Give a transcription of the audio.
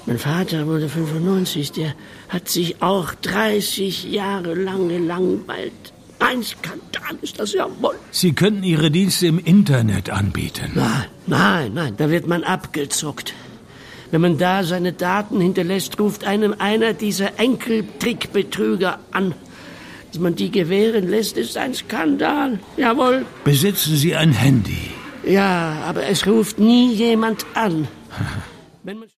Mein Vater wurde 95, der hat sich auch 30 Jahre lang gelangweilt. Ein Skandal ist das ja wohl. Sie könnten Ihre Dienste im Internet anbieten. Nein, da wird man abgezuckt. Wenn man da seine Daten hinterlässt, ruft einem einer dieser Enkeltrickbetrüger an. Dass man die gewähren lässt, ist ein Skandal. Jawohl. Besitzen Sie ein Handy? Ja, aber es ruft nie jemand an. Wenn man